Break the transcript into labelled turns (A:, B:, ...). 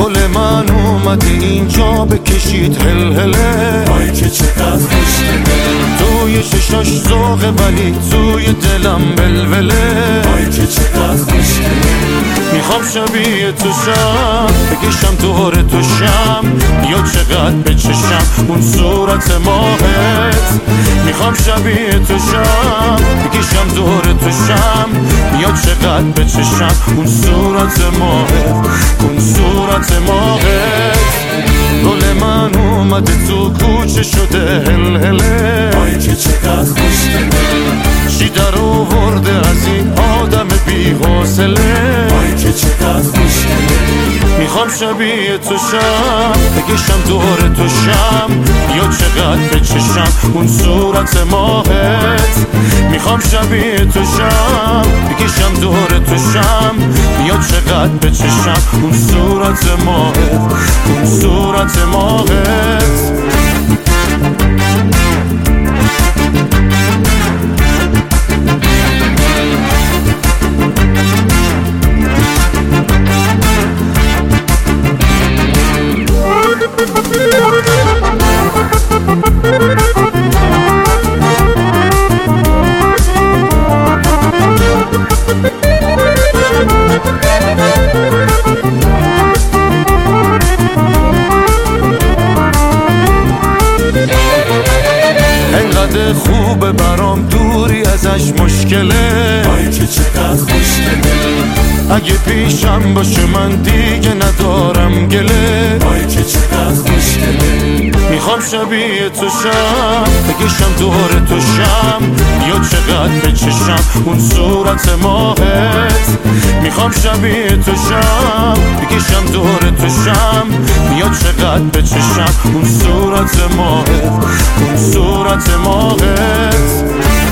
A: گل من اومده اینجا بکشید هله
B: وای که چقدر خوشگله
A: توی چشاش ذوقه ولی توی دلم بلبله
B: وای که چقدر خوشگله
A: میخوام شبیه تو شم بکشم دور تو شم یا چقدر بچشم اون صورت ماهت میخوام شبیه تو شم بکشم دور تو شم یا چقدر بچشم اون صورت ماهت اون صورت ماهت گل من اومده تو کوچه شده هله
B: وای که چقدر خوشگله
A: چی در آورده از این آدم بی حوصله
B: وای که چقدر خوشگله
A: میخوام شبیه تو شم بکشم دور تو شم یا چقدر بچشم اون صورت ماهت میخوام شبیه تو شم بکشم دور تو شم یا چقدر بچشم اون صورت ماهت اون صورت ماهت انقدر خوبه برام دوری ازش مشکله
B: وای که چقدر خوشگله
A: اگه پیشم باشه من دیگه ندارم گله
B: وای که چقدر خوشگله
A: میخوام شبیه تو شم بکشم دور تو شم یا چقدر بچشم اون صورت ماهت میخوام شبیه تو شم بکشم دور تو شم یا چقدر بچشم اون صورت ماهت اون صورت ماهت